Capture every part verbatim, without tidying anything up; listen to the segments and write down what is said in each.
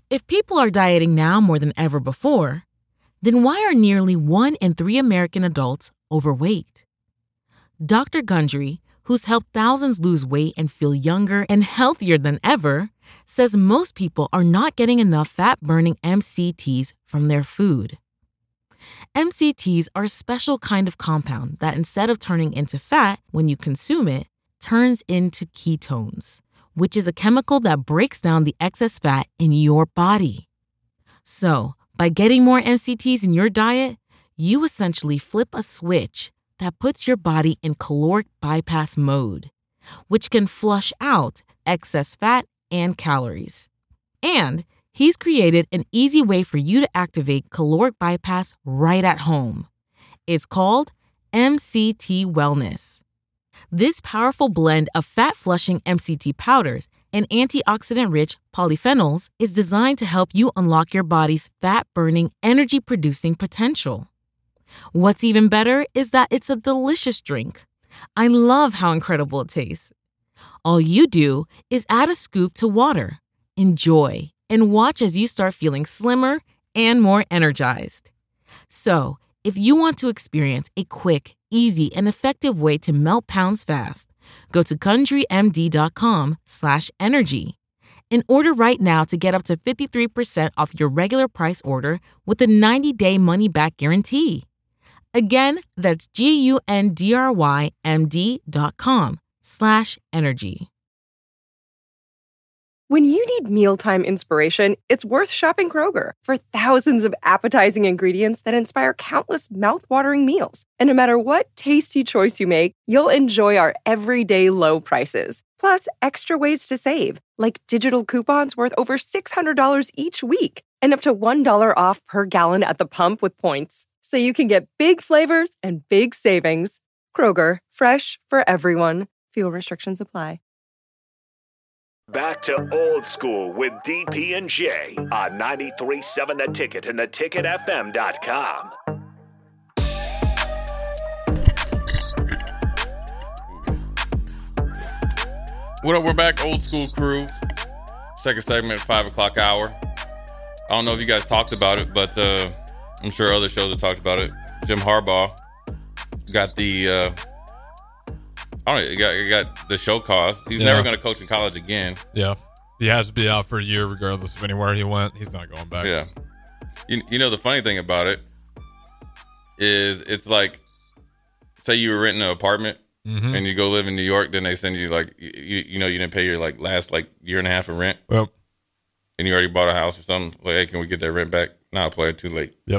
If people are dieting now more than ever before, then why are nearly one in three American adults overweight? Doctor Gundry, who's helped thousands lose weight and feel younger and healthier than ever, says most people are not getting enough fat-burning M C Ts from their food. M C Ts are a special kind of compound that, instead of turning into fat when you consume it, turns into ketones, which is a chemical that breaks down the excess fat in your body. So, by getting more M C Ts in your diet, you essentially flip a switch that puts your body in caloric bypass mode, which can flush out excess fat and calories. And he's created an easy way for you to activate caloric bypass right at home. It's called M C T Wellness. This powerful blend of fat-flushing M C T powders and antioxidant-rich polyphenols is designed to help you unlock your body's fat-burning, energy-producing potential. What's even better is that it's a delicious drink. I love how incredible it tastes. All you do is add a scoop to water, enjoy, and watch as you start feeling slimmer and more energized. So, if you want to experience a quick, easy, and effective way to melt pounds fast, go to GundryMD.com slash energy and order right now to get up to fifty-three percent off your regular price order with a ninety-day money-back guarantee. Again, that's G-U-N-D-R-Y-M-D.com slash energy. When you need mealtime inspiration, it's worth shopping Kroger for thousands of appetizing ingredients that inspire countless mouth-watering meals. And no matter what tasty choice you make, you'll enjoy our everyday low prices. Plus, extra ways to save, like digital coupons worth over six hundred dollars each week and up to one dollar off per gallon at the pump with points. So you can get big flavors and big savings. Kroger, fresh for everyone. Fuel restrictions apply. Back to Old School with D P and J on ninety-three point seven The Ticket and the ticket f m dot com. What up? We're back, Old School crew. Second segment, five o'clock hour. I don't know if you guys talked about it, but uh, I'm sure other shows have talked about it. Jim Harbaugh got the... Uh, I don't know, he got, he got the show cause. He's yeah. never going to coach in college again. Yeah. He has to be out for a year regardless of anywhere he went. He's not going back. Yeah. You, you know, the funny thing about it is it's like, say you were renting an apartment mm-hmm. and you go live in New York, then they send you like, you, you know, you didn't pay your like last like year and a half of rent. Yep. And you already bought a house or something. Like, hey, can we get that rent back? Nah, play it too late. Yep.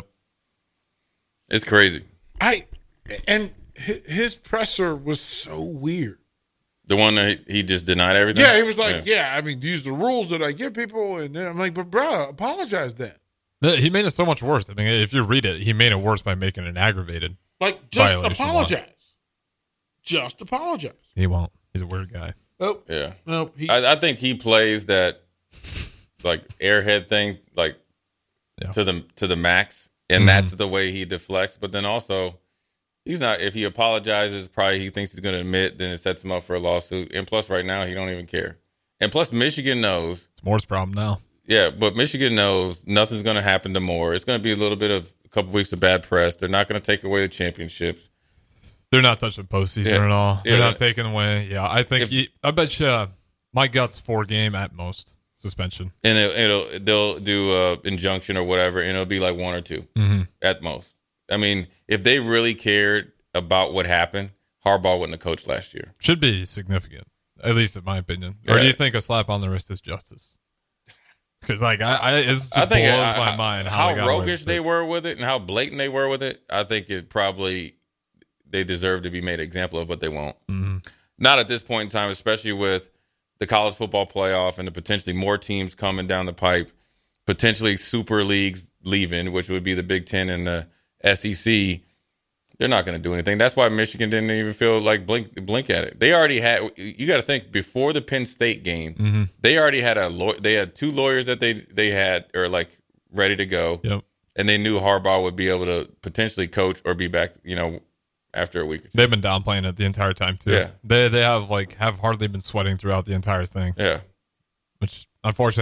It's crazy. I, and... His presser was so weird. The one that he just denied everything? Yeah, he was like, yeah, yeah I mean, these are the rules that I give people. And then I'm like, but bro, apologize then. He made it so much worse. I mean, if you read it, he made it worse by making it aggravated. Like, just apologize. Just apologize. He won't. He's a weird guy. Oh, yeah. No, he, I, I think he plays that, like, airhead thing, like, yeah. to the to the max. And mm-hmm. that's the way he deflects. But then also... He's not, if he apologizes, probably he thinks he's going to admit, then it sets him up for a lawsuit. And plus, right now, he don't even care. And plus, Michigan knows. It's Moore's problem now. Yeah, but Michigan knows nothing's going to happen to Moore. It's going to be a little bit of a couple weeks of bad press. They're not going to take away the championships. They're not touching postseason yeah. at all. They're yeah. not taking away. Yeah, I think, if, he, I bet you uh, my gut's four game at most suspension. And it, it'll they'll do an injunction or whatever, and it'll be like one or two mm-hmm. at most. I mean, if they really cared about what happened, Harbaugh wouldn't have coached last year. Should be significant, at least in my opinion. Or yeah. do you think a slap on the wrist is justice? Because like I, I, it just I think blows I, my I, mind how, how roguish they were with it and how blatant they were with it. I think it probably they deserve to be made an example of, but they won't. Mm-hmm. Not at this point in time, especially with the college football playoff and the potentially more teams coming down the pipe, potentially super leagues leaving, which would be the Big Ten and the S E C. They're not going to do anything. That's why Michigan didn't even feel like blink blink at it. They already had. You got to think before the Penn State game, mm-hmm. they already had a law, they had two lawyers that they they had or like ready to go, yep. and they knew Harbaugh would be able to potentially coach or be back. You know, after a week or two. They've been downplaying it the entire time too. Yeah, they they have like have hardly been sweating throughout the entire thing. Yeah, which unfortunately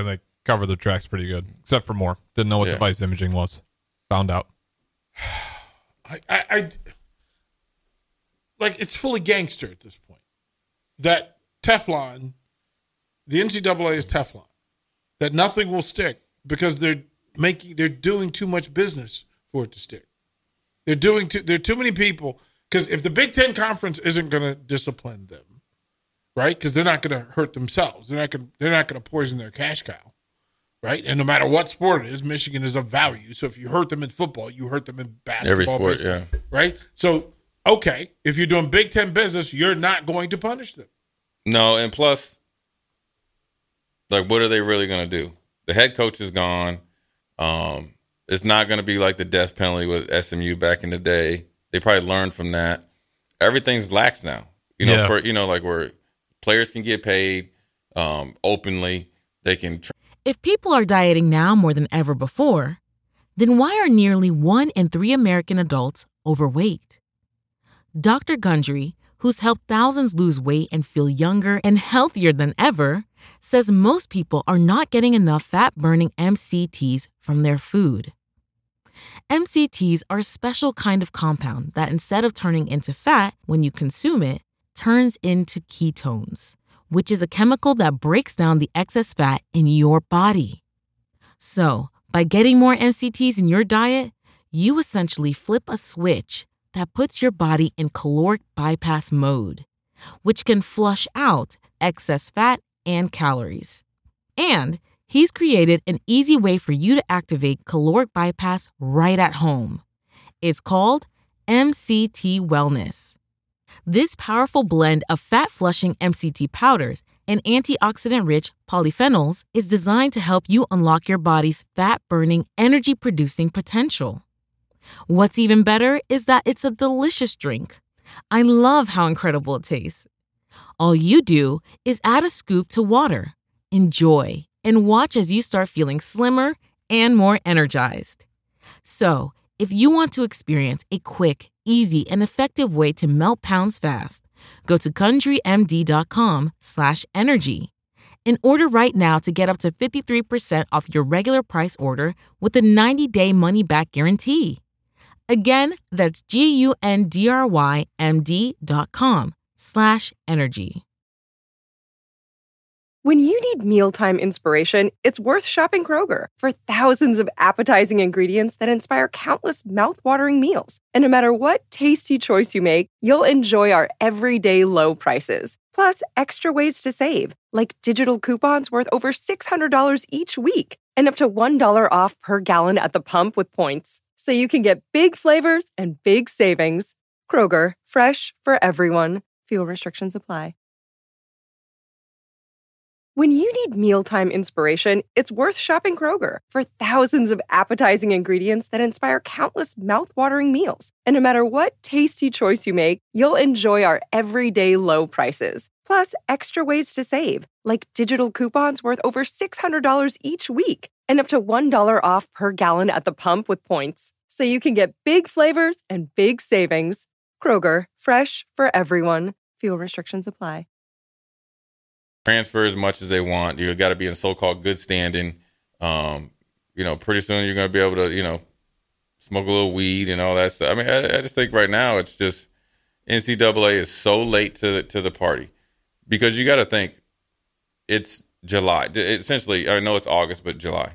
cover their tracks pretty good, except for Moore. Didn't know what Yeah. device imaging was. Found out. I, I, I like it's fully gangster at this point. That Teflon, the N C double A is Teflon. That nothing will stick because they're making they're doing too much business for it to stick. They're doing too there are too many people because if the Big Ten Conference isn't going to discipline them, right? Because they're not going to hurt themselves. They're not going they're not going to poison their cash cow, right? And no matter what sport it is, Michigan is of value. So if you hurt them in football, you hurt them in basketball, Every sport, baseball, yeah. right? So okay, if you're doing Big Ten business, you're not going to punish them. No, and plus, like, what are they really going to do? The head coach is gone. Um, it's not going to be like the death penalty with S M U back in the day. They probably learned from that. Everything's lax now. You know, Yeah. for you know, like where players can get paid um, openly. They can. Tra- If people are dieting now more than ever before, then why are nearly one in three American adults overweight? Doctor Gundry, who's helped thousands lose weight and feel younger and healthier than ever, says most people are not getting enough fat-burning M C Ts from their food. M C Ts are a special kind of compound that instead of turning into fat when you consume it, turns into ketones, which is a chemical that breaks down the excess fat in your body. So, by getting more M C Ts in your diet, you essentially flip a switch that puts your body in caloric bypass mode, which can flush out excess fat and calories. And he's created an easy way for you to activate caloric bypass right at home. It's called M C T Wellness. This powerful blend of fat-flushing M C T powders and antioxidant-rich polyphenols is designed to help you unlock your body's fat-burning, energy-producing potential. What's even better is that it's a delicious drink. I love how incredible it tastes. All you do is add a scoop to water, enjoy, and watch as you start feeling slimmer and more energized. So, if you want to experience a quick, easy, and effective way to melt pounds fast, go to GundryMD.com slash energy and order right now to get up to fifty-three percent off your regular price order with a ninety-day money-back guarantee. Again, that's G-U-N-D-R-Y-M-D dot com slash energy. When you need mealtime inspiration, it's worth shopping Kroger for thousands of appetizing ingredients that inspire countless mouthwatering meals. And no matter what tasty choice you make, you'll enjoy our everyday low prices. Plus, extra ways to save, like digital coupons worth over six hundred dollars each week and up to one dollar off per gallon at the pump with points. So you can get big flavors and big savings. Kroger, fresh for everyone. Fuel restrictions apply. When you need mealtime inspiration, it's worth shopping Kroger for thousands of appetizing ingredients that inspire countless mouthwatering meals. And no matter what tasty choice you make, you'll enjoy our everyday low prices. Plus, extra ways to save, like digital coupons worth over six hundred dollars each week and up to one dollar off per gallon at the pump with points. So you can get big flavors and big savings. Kroger, fresh for everyone. Fuel restrictions apply. transfer as much as they want. You got to be in so-called good standing. Um, you know, pretty soon you're going to be able to, you know, smoke a little weed and all that stuff. I mean, I, I just think right now it's just N C double A is so late to the, to the party because you got to think it's July. Essentially, I know it's August, but July.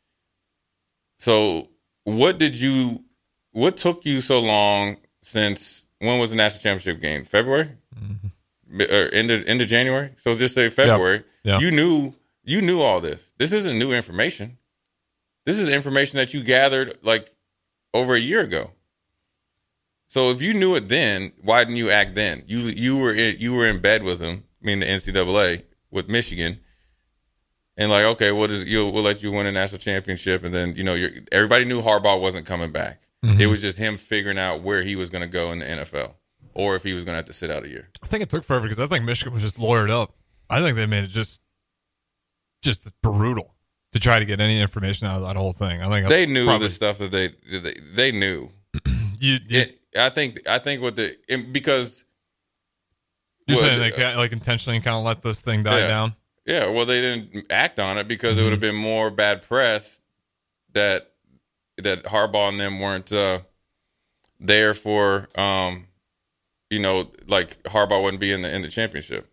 So what did you, what took you so long since, when was the national championship game? February? Mm-hmm. Or end of, end of January? So just say February. Yep. Yep. You knew, you knew all this. This isn't new information. This is information that you gathered like over a year ago. So if you knew it then, why didn't you act then? You you were in, you were in bed with them, I mean the N C double A with Michigan, and like, okay, what is you? We'll let you win a national championship, and then you know you're, everybody knew Harbaugh wasn't coming back. Mm-hmm. It was just him figuring out where he was going to go in the N F L, or if he was going to have to sit out a year. I think it took forever because I think Michigan was just lawyered up. I think they made it just just brutal to try to get any information out of that whole thing. I think they knew probably, the stuff that they they, they knew. you, you it, I think I think what the because you're well, saying they uh, like intentionally kind of let this thing die yeah. down. Yeah, well, they didn't act on it because mm-hmm. it would have been more bad press that that Harbaugh and them weren't uh, there for, um, you know, like Harbaugh wouldn't be in the in the championship.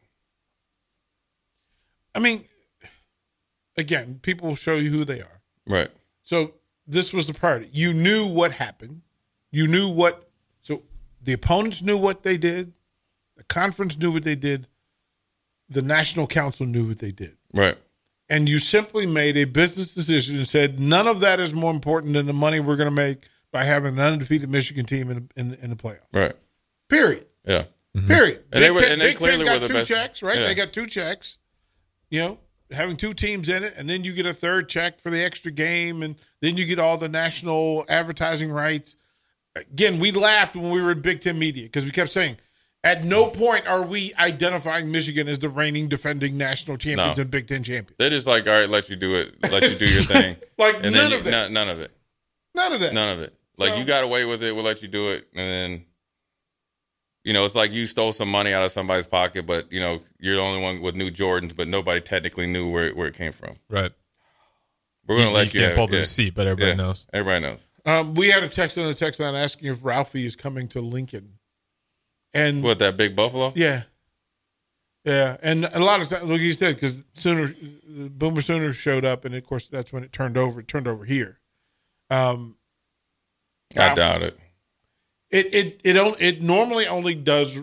I mean, again, people will show you who they are. Right. So this was the priority. You knew what happened. You knew what – so the opponents knew what they did. The conference knew what they did. The National Council knew what they did. Right. And you simply made a business decision and said none of that is more important than the money we're going to make by having an undefeated Michigan team in, in, in the playoff. Right. Period. Yeah. Mm-hmm. Period. And Big they were, Ten, and they Big clearly Ten got were the two best. checks, right? Yeah. They got two checks. You know, having two teams in it, and then you get a third check for the extra game, and then you get all the national advertising rights. Again, we laughed when we were in Big Ten media because we kept saying, at no point are we identifying Michigan as the reigning defending national champions No. and Big Ten champions. They're just like, all right, let you do it. Let you do your thing. Like and none then of you, that. n- none of it. None of that. None of it. Like, So- you got away with it. We'll let you do it. And then, you know, it's like you stole some money out of somebody's pocket, but, you know, you're the only one with new Jordans, but nobody technically knew where, it- where it came from. Right. We're going to let you, you can't have pull it. the Yeah. receipt, but everybody Yeah. knows. Everybody knows. Um, we had a text on the text line asking if Ralphie is coming to Lincoln. And What, that big Buffalo? yeah. Yeah. And a lot of times, like you said, because Sooner, Boomer Sooner showed up, and of course, that's when it turned over. It turned over here. Um, I Ralphie- doubt it. It it it on- it normally only does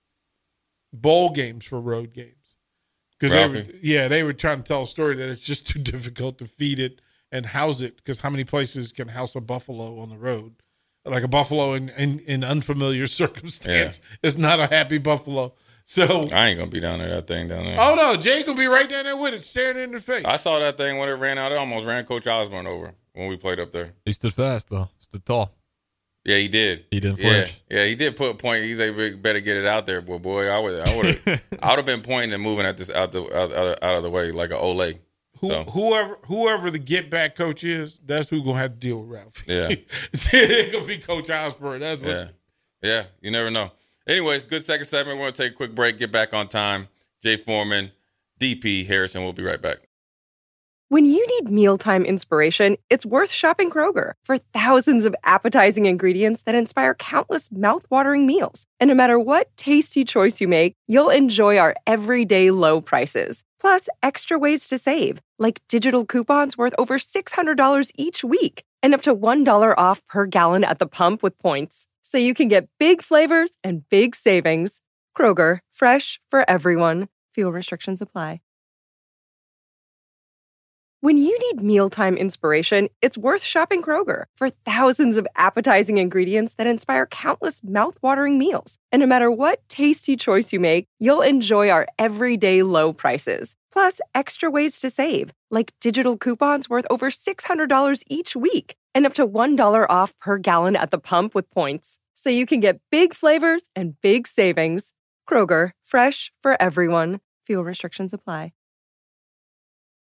bowl games for road games because they were, Ralphie? yeah they were trying to tell a story that it's just too difficult to feed it and house it because how many places can house a buffalo on the road? Like a buffalo in in, in unfamiliar circumstance is not a happy buffalo. So I ain't going to be down there, that thing down there. oh no, Jay gonna be right down there with it, staring in the face. I saw that thing when it ran out. It almost ran Coach Osborne over when we played up there. He stood fast, though. Stood tall. Yeah, he did. He didn't Yeah, flinch. yeah, he did put a point. He's like, better get it out there, boy. Boy, I would, I would have, I would have been pointing and moving at this out the out, out, out of the way like an Olay. Who, So. Whoever whoever the get back coach is, that's who gonna have to deal with Ralphie. Yeah. It's gonna be Coach Osborne. That's what. Yeah, yeah. You never know. Anyways, good second segment. We're gonna take a quick break. Get back on time. Jay Foreman, D P Harrison. We'll be right back. When you need mealtime inspiration, it's worth shopping Kroger for thousands of appetizing ingredients that inspire countless mouthwatering meals. And no matter what tasty choice you make, you'll enjoy our everyday low prices. Plus, extra ways to save, like digital coupons worth over six hundred dollars each week and up to one dollar off per gallon at the pump with points. So you can get big flavors and big savings. Kroger, fresh for everyone. Fuel restrictions apply. When you need mealtime inspiration, it's worth shopping Kroger for thousands of appetizing ingredients that inspire countless mouthwatering meals. And no matter what tasty choice you make, you'll enjoy our everyday low prices. Plus, extra ways to save, like digital coupons worth over six hundred dollars each week and up to one dollar off per gallon at the pump with points. So you can get big flavors and big savings. Kroger, fresh for everyone. Fuel restrictions apply.